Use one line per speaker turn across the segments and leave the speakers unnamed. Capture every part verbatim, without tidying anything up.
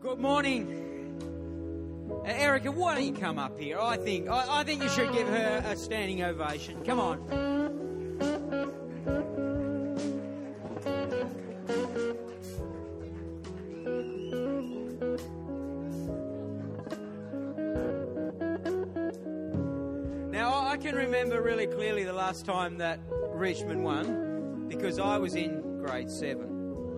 Good morning. Uh, Erica, why don't you come up here? I think I, I think you should give her a standing ovation. Come on. Now, I can remember really clearly the last time that Richmond won because I was in grade seven.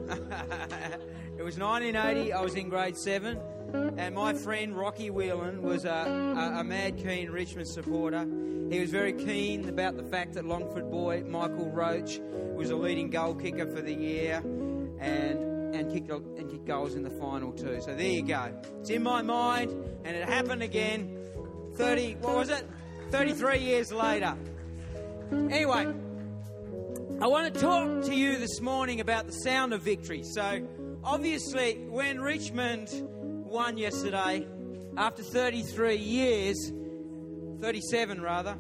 It was nineteen eighty, I was in grade seven, and my friend Rocky Whelan was a, a, a mad keen Richmond supporter. He was very keen about the fact that Longford boy Michael Roach was a leading goal kicker for the year and and kicked, and kicked goals in the final too. So there you go. It's in my mind, and it happened again thirty, what was it? thirty-three years later. Anyway, I want to talk to you this morning about the sound of victory. So, obviously, when Richmond won yesterday, after thirty-three years, thirty-seven rather,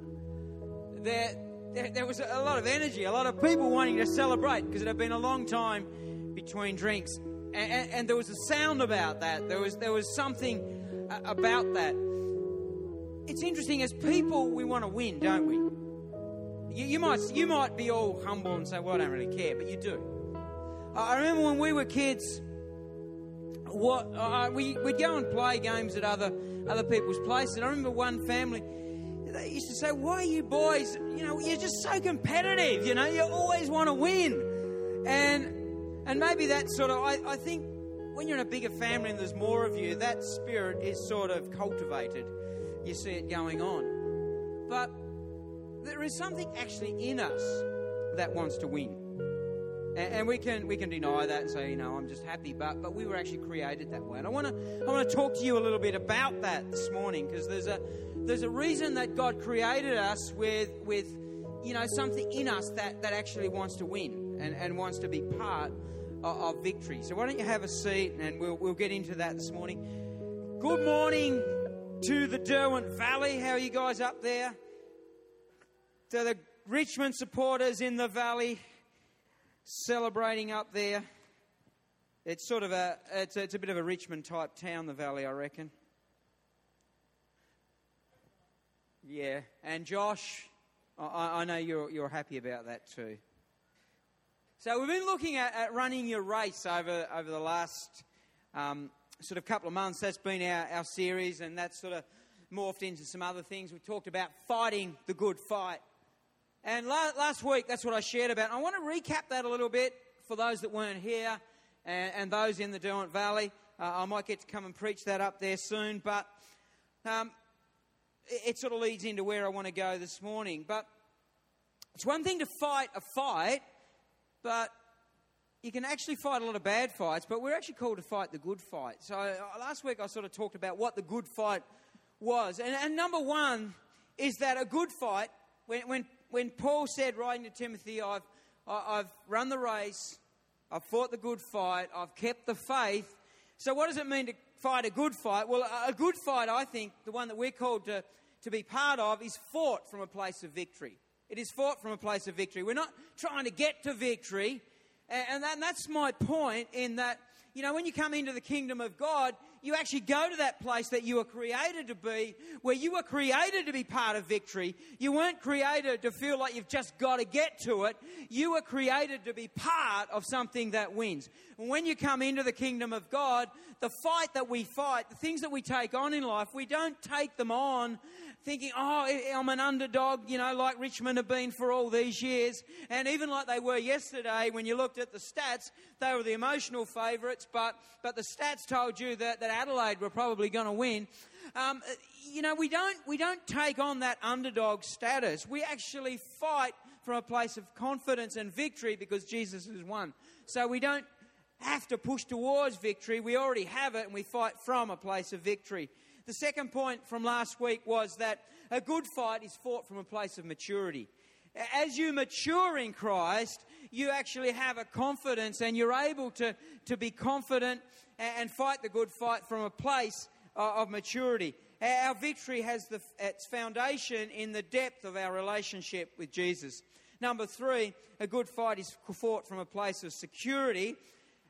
there, there, there was a lot of energy, a lot of people wanting to celebrate because it had been a long time between drinks. And, and, and there was a sound about that. There was, there was something about that. It's interesting, as people, we want to win, don't we? You, you might you might be all humble and say, well, I don't really care, but you do. Uh, I remember when we were kids, what uh, we, we'd go and play games at other other people's places. And I remember one family, they used to say, why are you boys, you know, you're just so competitive, you know, you always want to win. And and maybe that sort of, I, I think when you're in a bigger family and there's more of you, that spirit is sort of cultivated. You see it going on. But there is something actually in us that wants to win. And, and we can we can deny that and say, you know, I'm just happy. But but we were actually created that way. And I want to I want to talk to you a little bit about that this morning, because there's a there's a reason that God created us with with you know something in us that, that actually wants to win and, and wants to be part of, of victory. So why don't you have a seat and we'll we'll get into that this morning. Good morning to the Derwent Valley. How are you guys up there? To the Richmond supporters in the valley celebrating up there. It's sort of a it's a, it's a bit of a Richmond type town, the valley, I reckon. Yeah, and Josh, I, I know you're you're happy about that too. So we've been looking at, at running your race over over the last um, sort of couple of months. That's been our, our series, and that's sort of morphed into some other things. We talked about fighting the good fight. And last week, that's what I shared about. I want to recap that a little bit for those that weren't here and, and those in the Derwent Valley. Uh, I might get to come and preach that up there soon, but um, it, it sort of leads into where I want to go this morning. But it's one thing to fight a fight, but you can actually fight a lot of bad fights, but we're actually called to fight the good fight. So uh, last week, I sort of talked about what the good fight was. And, and number one is that a good fight, when... when When Paul said, writing to Timothy, I've, I've run the race, I've fought the good fight, I've kept the faith. So what does it mean to fight a good fight? Well, a good fight, I think, the one that we're called to, to be part of, is fought from a place of victory. It is fought from a place of victory. We're not trying to get to victory. And, that, and that's my point, in that, you know, when you come into the kingdom of God, you actually go to that place that you were created to be, where you were created to be part of victory. You weren't created to feel like you've just got to get to it. You were created to be part of something that wins. And when you come into the kingdom of God, the fight that we fight, the things that we take on in life, we don't take them on thinking, oh, I'm an underdog, you know, like Richmond have been for all these years. And even like they were yesterday, when you looked at the stats, they were the emotional favourites, but but the stats told you that, that Adelaide were probably going to win. Um, you know, we don't we don't take on that underdog status. We actually fight from a place of confidence and victory because Jesus has won. So we don't have to push towards victory. We already have it, and we fight from a place of victory. The second point from last week was that a good fight is fought from a place of maturity. As you mature in Christ, you actually have a confidence, and you're able to, to be confident and fight the good fight from a place of maturity. Our victory has the, its foundation in the depth of our relationship with Jesus. Number three, a good fight is fought from a place of security.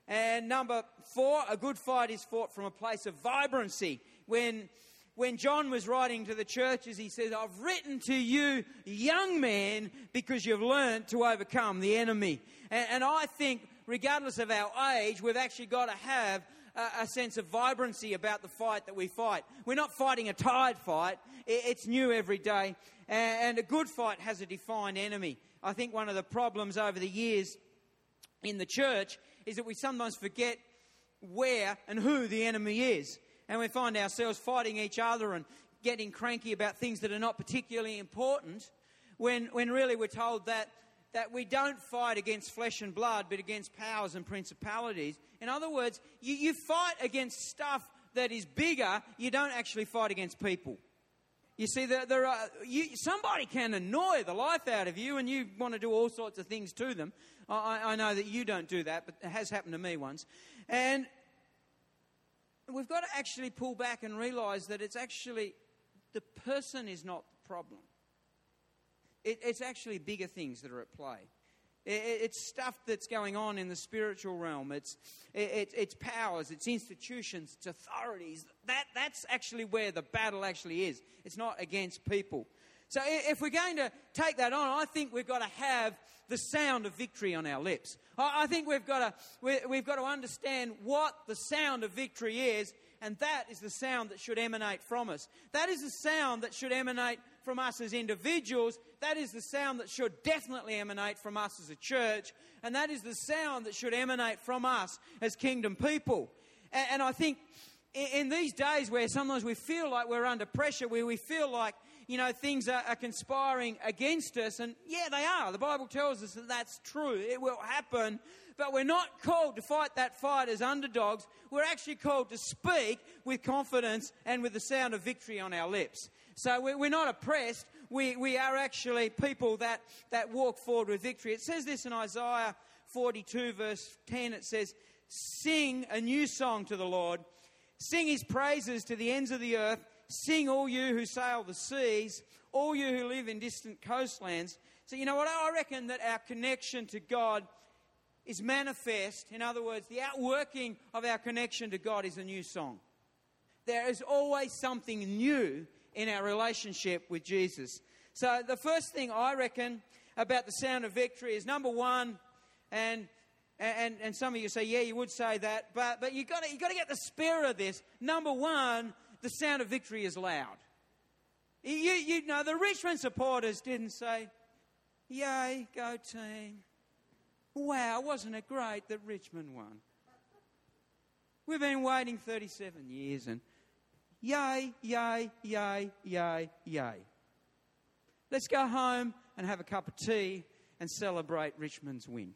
And number four, a good fight is fought from a place of vibrancy. When, when John was writing to the churches, he says, I've written to you, young men, because you've learned to overcome the enemy. And, and I think, regardless of our age, we've actually got to have a, a sense of vibrancy about the fight that we fight. We're not fighting a tired fight. It, it's new every day. And, and a good fight has a defined enemy. I think one of the problems over the years in the church is that we sometimes forget where and who the enemy is. And we find ourselves fighting each other and getting cranky about things that are not particularly important, when, when really we're told that, that we don't fight against flesh and blood, but against powers and principalities. In other words, you, you fight against stuff that is bigger. You don't actually fight against people. You see, there, there are, you, somebody can annoy the life out of you and you want to do all sorts of things to them. I, I know that you don't do that, but it has happened to me once. And we've got to actually pull back and realise that it's actually, the person is not the problem. It, it's actually bigger things that are at play. It, it's stuff that's going on in the spiritual realm. It's, it, it's powers, it's institutions, it's authorities. That, that's actually where the battle actually is. It's not against people. So if we're going to take that on, I think we've got to have the sound of victory on our lips. I think we've got to, we've got to understand what the sound of victory is, and that is the sound that should emanate from us. That is the sound that should emanate from us as individuals. That is the sound that should definitely emanate from us as a church. And that is the sound that should emanate from us as kingdom people. And, and I think in, in these days where sometimes we feel like we're under pressure, where we feel like, you know, things are, are conspiring against us, and yeah, they are. The Bible tells us that that's true. It will happen. But we're not called to fight that fight as underdogs. We're actually called to speak with confidence and with the sound of victory on our lips. So we're not oppressed. We, we are actually people that, that walk forward with victory. It says this in Isaiah forty-two, verse ten. It says, sing a new song to the Lord. Sing his praises to the ends of the earth. Sing, all you who sail the seas, all you who live in distant coastlands. So you know what? I reckon that our connection to God is manifest. In other words, the outworking of our connection to God is a new song. There is always something new in our relationship with Jesus. So the first thing I reckon about the sound of victory is, number one, and and and some of you say, yeah, you would say that, but but you got to you got to get the spirit of this. Number one, the sound of victory is loud. You you know, the Richmond supporters didn't say, yay, go team. Wow, wasn't it great that Richmond won? We've been waiting thirty-seven years and yay, yay, yay, yay, yay. Let's go home and have a cup of tea and celebrate Richmond's win.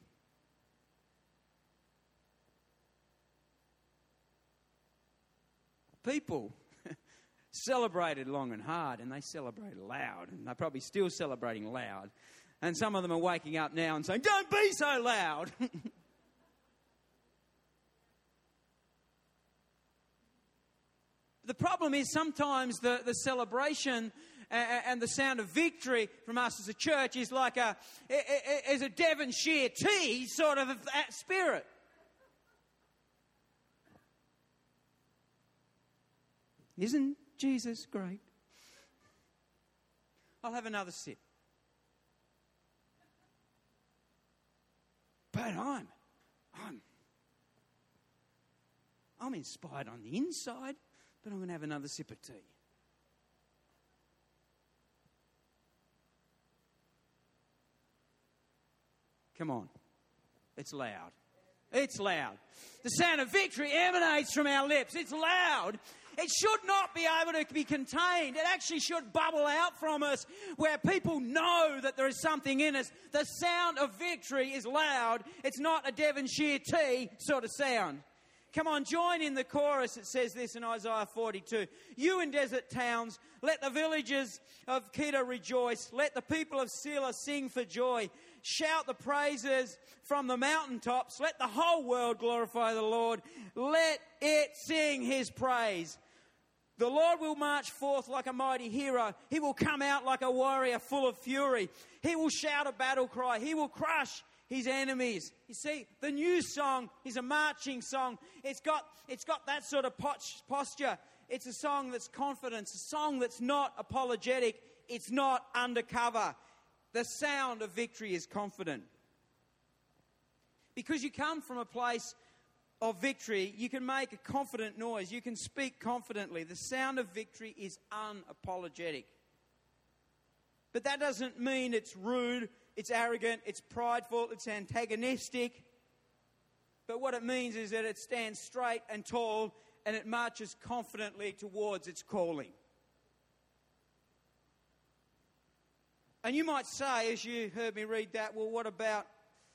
People celebrated long and hard, and they celebrated loud, and they're probably still celebrating loud. And some of them are waking up now and saying, don't be so loud. The problem is sometimes the, the celebration and the sound of victory from us as a church is like a, is a Devonshire tea sort of spirit. Isn't Jesus great? I'll have another sip. But I'm, I'm, I'm inspired on the inside, but I'm going to have another sip of tea. Come on. It's loud. It's loud. The sound of victory emanates from our lips. It's loud. It should not be able to be contained. It actually should bubble out from us where people know that there is something in us. The sound of victory is loud. It's not a Devonshire tea sort of sound. Come on, join in the chorus. It says this in Isaiah forty-two. You in desert towns, let the villagers of Kedar rejoice. Let the people of Selah sing for joy. Shout the praises from the mountaintops. Let the whole world glorify the Lord. Let it sing his praise. The Lord will march forth like a mighty hero. He will come out like a warrior full of fury. He will shout a battle cry. He will crush his enemies. You see, the new song is a marching song. It's got, it's got that sort of posture. It's a song that's confident, a song that's not apologetic. It's not undercover. The sound of victory is confident. Because you come from a place of victory, you can make a confident noise. You can speak confidently. The sound of victory is unapologetic. But that doesn't mean it's rude, it's arrogant, it's prideful, it's antagonistic. But what it means is that it stands straight and tall and it marches confidently towards its calling. And you might say, as you heard me read that, well, what about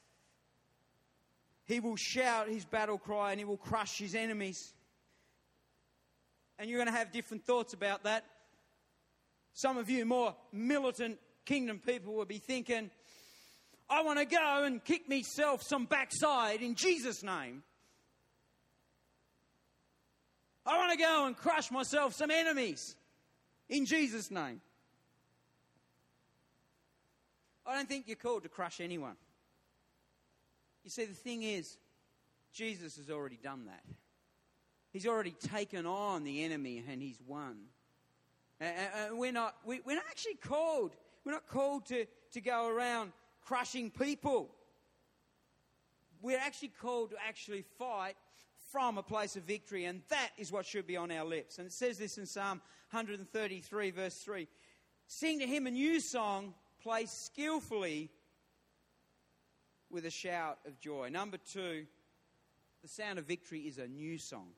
he will shout his battle cry and he will crush his enemies? And you're going to have different thoughts about that. Some of you more militant kingdom people will be thinking, I want to go and kick myself some backside in Jesus' name. I want to go and crush myself some enemies in Jesus' name. I don't think you're called to crush anyone. You see, the thing is, Jesus has already done that. He's already taken on the enemy and he's won. And we're not, we're not actually called, we're not called to, to go around crushing people. We're actually called to actually fight from a place of victory, and that is what should be on our lips. And it says this in Psalm one thirty-three, verse three. Sing to him a new song, play skillfully with a shout of joy. Number two, the sound of victory is a new song.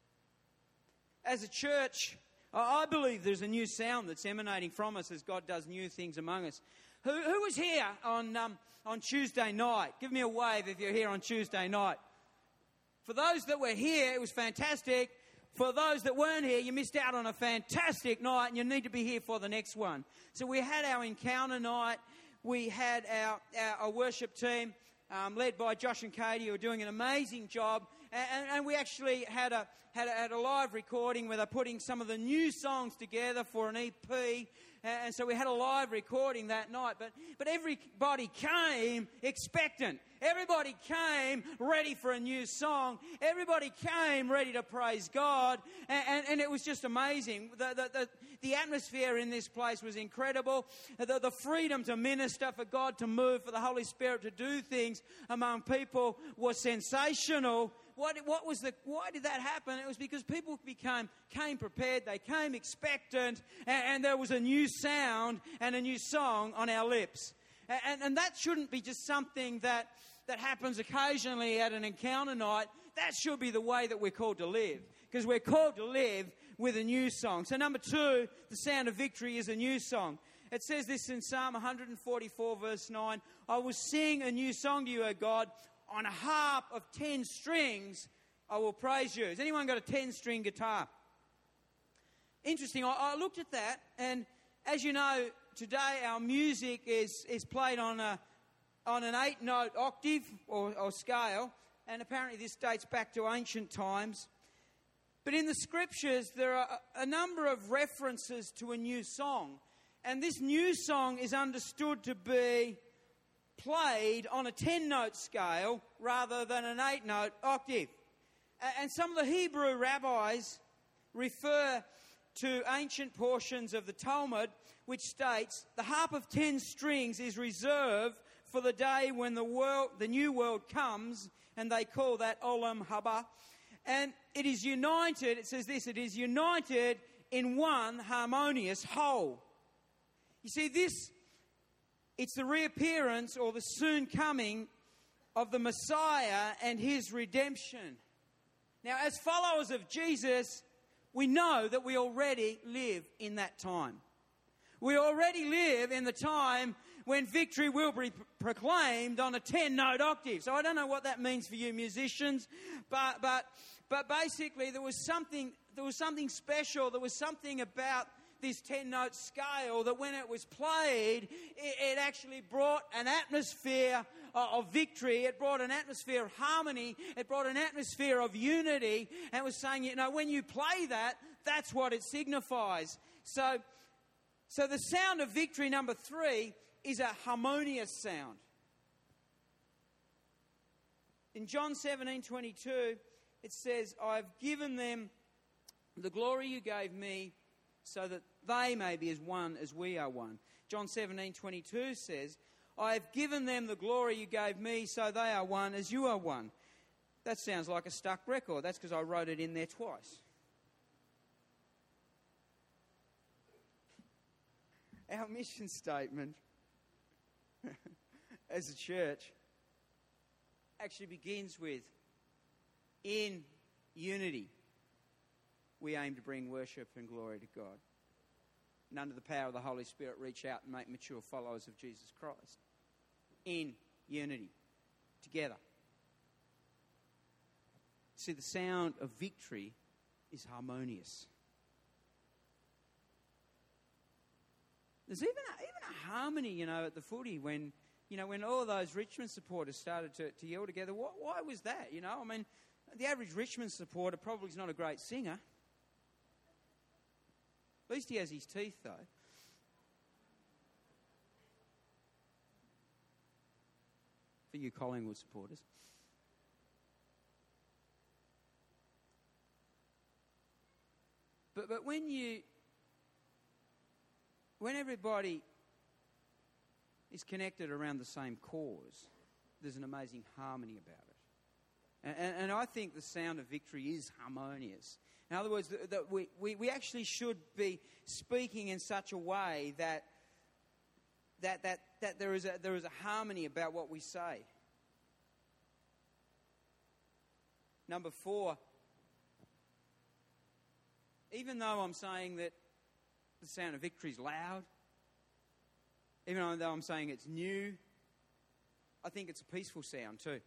As a church, I believe there's a new sound that's emanating from us as God does new things among us. Who, who was here on, um, on Tuesday night? Give me a wave if you're here on Tuesday night. For those that were here, it was fantastic. For those that weren't here, you missed out on a fantastic night and you need to be here for the next one. So we had our encounter night. We had our, our, our worship team um, led by Josh and Katie, who are doing an amazing job. And, and, and we actually had a, had, a, had a live recording where they're putting some of the new songs together for an E P. And so we had a live recording that night. But, but everybody came expectant. Everybody came ready for a new song. Everybody came ready to praise God. And, and, and it was just amazing. The, the, the, the atmosphere in this place was incredible. The, the freedom to minister, for God to move, for the Holy Spirit to do things among people was sensational. What, what was the, why did that happen? It was because people became came prepared, they came expectant, and, and there was a new sound and a new song on our lips. And, and, and that shouldn't be just something that, that happens occasionally at an encounter night. That should be the way that we're called to live, because we're called to live with a new song. So number two, the sound of victory is a new song. It says this in Psalm one forty-four, verse nine, I will sing a new song to you, O God. On a harp of ten strings, I will praise you. Has anyone got a ten-string guitar? Interesting. I, I looked at that, and as you know, today our music is, is played on a on an eight-note octave or, or scale, and apparently this dates back to ancient times. But in the Scriptures, there are a, a number of references to a new song, and this new song is understood to be played on a ten-note scale rather than an eight-note octave. And some of the Hebrew rabbis refer to ancient portions of the Talmud which states the harp of ten strings is reserved for the day when the world, the new world comes, and they call that Olam Haba. And it is united, it says this, it is united in one harmonious whole. You see, this It's the reappearance or the soon coming of the Messiah and his redemption. Now, as followers of Jesus, we know that we already live in that time. We already live in the time when victory will be proclaimed on a ten-note octave. So I don't know what that means for you musicians, but but but basically there was something there was something special. There was something about this ten-note scale that when it was played, it, it actually brought an atmosphere of, of victory. It brought an atmosphere of harmony. It brought an atmosphere of unity. And it was saying, you know, when you play that, that's what it signifies. So, so the sound of victory, number three, is a harmonious sound. In John seventeen twenty-two, it says, I've given them the glory you gave me so that they may be as one as we are one. John seventeen twenty-two says, I have given them the glory you gave me so they are one as you are one. That sounds like a stuck record. That's because I wrote it in there twice. Our mission statement as a church actually begins with, in unity, we aim to bring worship and glory to God. And under the power of the Holy Spirit, reach out and make mature followers of Jesus Christ. In unity, together. See, the sound of victory is harmonious. There's even a, even a harmony, you know, at the footy when, you know, when all those Richmond supporters started to, to yell together. Why, why was that, you know? I mean, the average Richmond supporter probably is not a great singer. At least he has his teeth, though. For you Collingwood supporters. But but when you... When everybody is connected around the same cause, there's an amazing harmony about it. And, and, and I think the sound of victory is harmonious. In other words, that, that we, we, we actually should be speaking in such a way that that that, that there is a there is a harmony about what we say. Number four, even though I'm saying that the sound of victory is loud, even though I'm saying it's new, I think it's a peaceful sound too.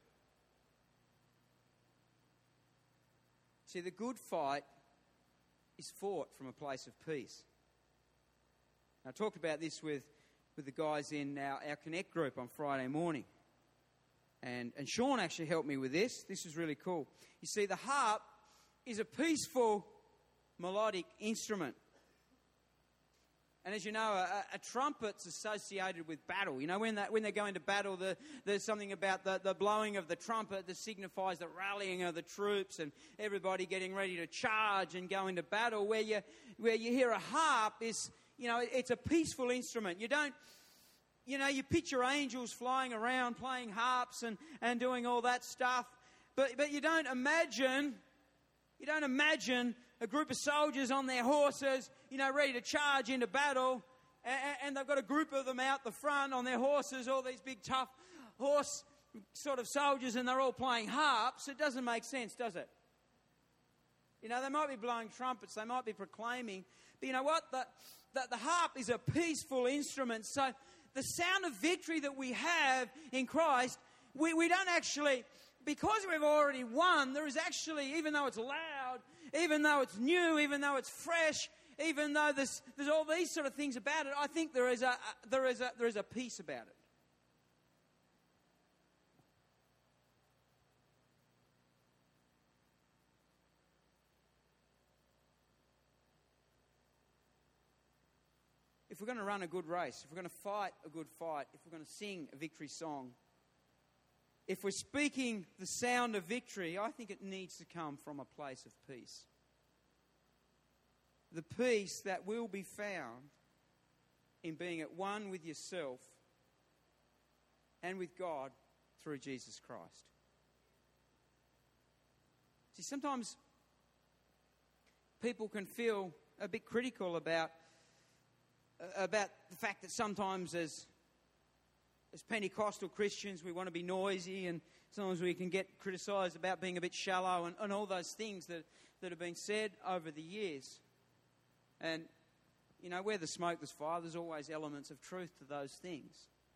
See, the good fight is fought from a place of peace. I talked about this with, with the guys in our, our Connect group on Friday morning. And, and Sean actually helped me with this. This is really cool. You see, the harp is a peaceful melodic instrument. And as you know, a, a trumpet's associated with battle. You know, when, that, when they're going to battle, the, there's something about the, the blowing of the trumpet that signifies the rallying of the troops and everybody getting ready to charge and go into battle. Where you, where you hear a harp is, you know, it's a peaceful instrument. You don't, you know, you picture angels flying around playing harps and, and doing all that stuff. But, but you don't imagine, you don't imagine a group of soldiers on their horses, you know, ready to charge into battle, and, and they've got a group of them out the front on their horses, all these big tough horse sort of soldiers, and they're all playing harps. It doesn't make sense, does it? You know, they might be blowing trumpets, they might be proclaiming, but you know what? The, the, the harp is a peaceful instrument. So the sound of victory that we have in Christ, we, we don't actually, because we've already won, there is actually, even though it's loud, even though it's new, even though it's fresh, even though there's, there's all these sort of things about it, I think there is a, there is a, there is a peace about it. If we're going to run a good race, if we're going to fight a good fight, if we're going to sing a victory song, if we're speaking the sound of victory, I think it needs to come from a place of peace. The peace that will be found in being at one with yourself and with God through Jesus Christ. See, sometimes people can feel a bit critical about, about the fact that sometimes as As Pentecostal Christians, we want to be noisy, and sometimes we can get criticised about being a bit shallow and, and all those things that, that have been said over the years. And, you know, where there's smoke, there's fire. There's always elements of truth to those things.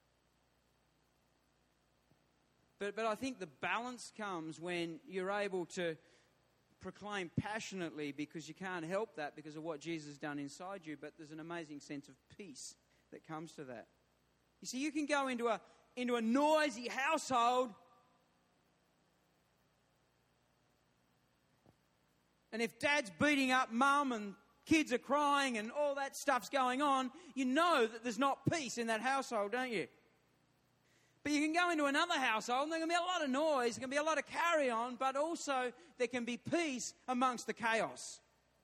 But, but I think the balance comes when you're able to proclaim passionately because you can't help that because of what Jesus has done inside you, but there's an amazing sense of peace that comes to that. You see, you can go into a into a noisy household and if dad's beating up mum and kids are crying and all that stuff's going on, you know that there's not peace in that household, don't you? But you can go into another household and there can be a lot of noise, there can be a lot of carry-on, but also there can be peace amongst the chaos.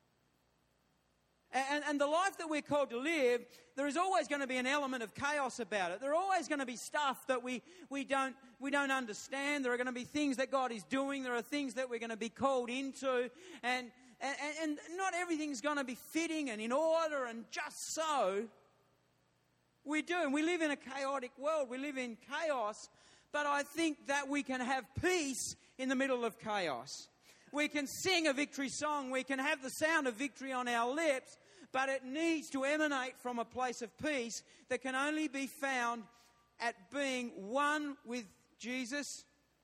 And, and the life that we're called to live, there is always going to be an element of chaos about it. There are always going to be stuff that we, we, don't, we don't understand. There are going to be things that God is doing. There are things that we're going to be called into. And, and, and not everything's going to be fitting and in order and just so. We do, and we live in a chaotic world. We live in chaos. But I think that we can have peace in the middle of chaos. We can sing a victory song. We can have the sound of victory on our lips, but it needs to emanate from a place of peace that can only be found at being one with Jesus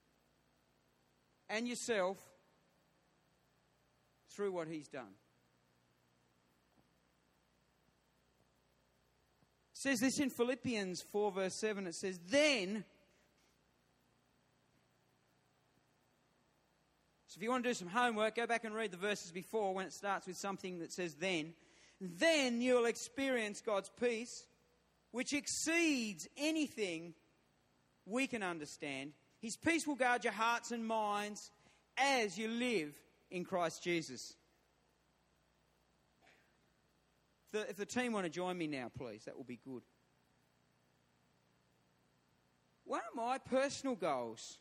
and yourself through what He's done. It says this in Philippians four verse seven. It says, then... So if you want to do some homework, go back and read the verses before when it starts with something that says then. Then you'll experience God's peace, which exceeds anything we can understand. His peace will guard your hearts and minds as you live in Christ Jesus. If the, if the team want to join me now, please, that will be good. One of my personal goals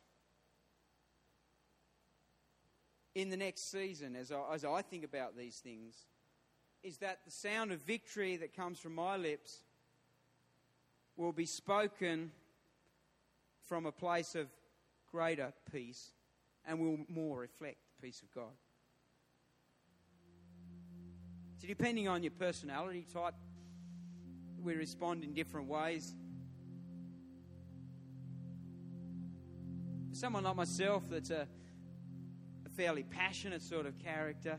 in the next season, as I, as I think about these things, is that the sound of victory that comes from my lips will be spoken from a place of greater peace and will more reflect the peace of God. So depending on your personality type, we respond in different ways. For someone like myself that's a fairly passionate sort of character,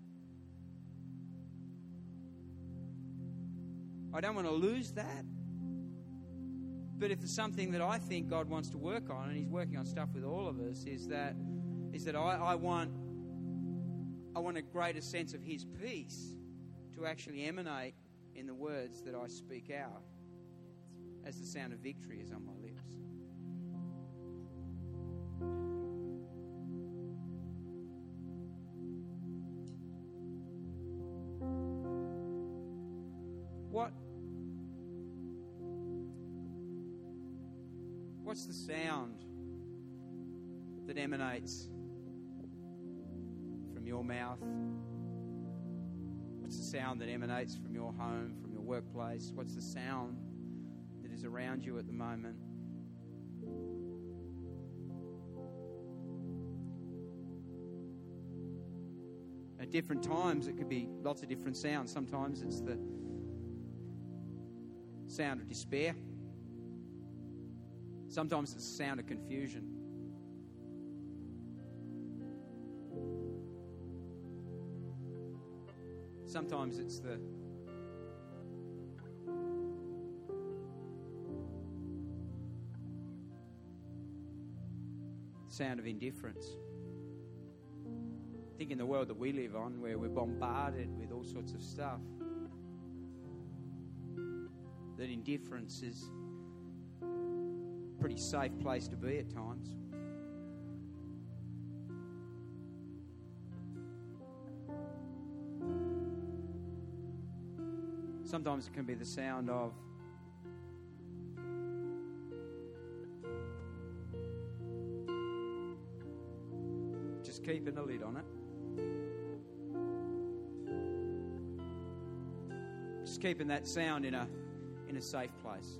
I don't want to lose that. But if there's something that I think God wants to work on, and He's working on stuff with all of us, is that is that I, I want I want a greater sense of His peace to actually emanate in the words that I speak out as the sound of victory is on my lips. What, what's the sound that emanates from your mouth? What's the sound that emanates from your home, from your workplace? What's the sound that is around you at the moment? At different times, it could be lots of different sounds. Sometimes it's the sound of despair. Sometimes it's the sound of confusion. Sometimes it's the sound of indifference. I think in the world that we live on, where we're bombarded with all sorts of stuff, that indifference is a pretty safe place to be at times. Sometimes it can be the sound of just keeping a lid on it. Just keeping that sound in a in a safe place.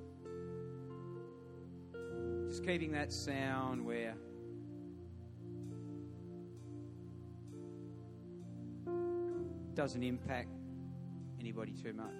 Just keeping that sound where it doesn't impact anybody too much.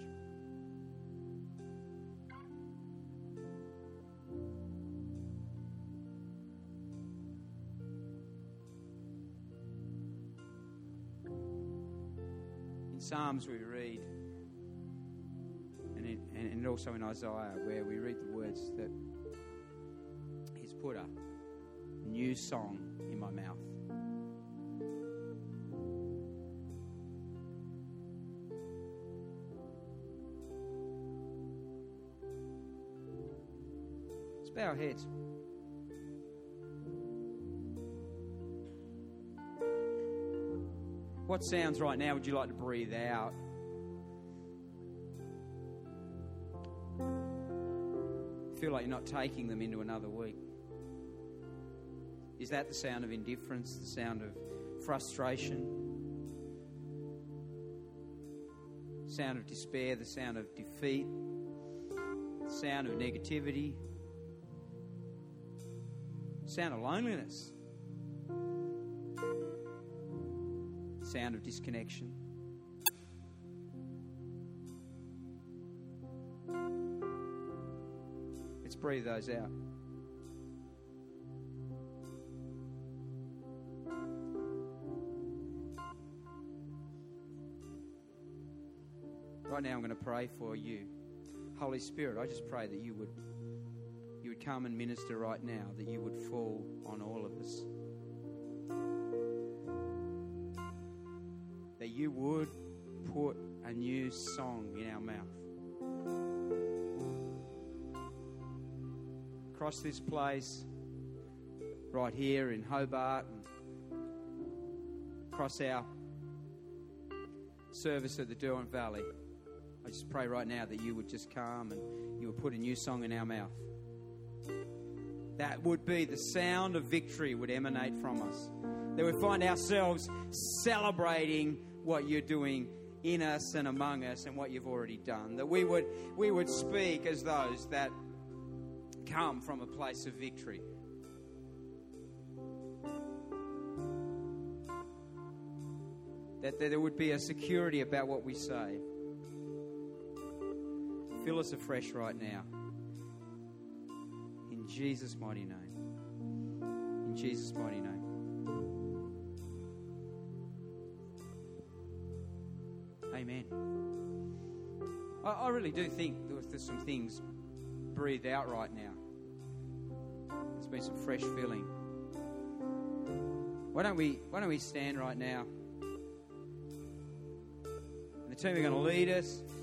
In Psalms we read, and, in, and also in Isaiah, where we read the words that He's put a new song in my mouth. Let's bow our heads. What sounds right now would you like to breathe out? Feel like you're not taking them into another week. Is that the sound of indifference, the sound of frustration, sound of despair, the sound of defeat, the sound of negativity, sound of loneliness, sound of disconnection? Let's breathe those out. Right now I'm going to pray for you. Holy Spirit, I just pray that you would you would come and minister right now, that you would fall on all of us. That you would put a new song in our mouth. Across this place, right here in Hobart, and across our service at the Derwent Valley, I just pray right now that you would just come and you would put a new song in our mouth. That would be the sound of victory would emanate from us. That we find ourselves celebrating what you're doing in us and among us and what you've already done. That we would we would speak as those that come from a place of victory. That there would be a security about what we say. Fill us afresh right now. In Jesus' mighty name. In Jesus' mighty name. Amen. I, I really do think there's some things breathed out right now. There's been some fresh filling. Why don't we why don't we stand right now? And the team are going to lead us.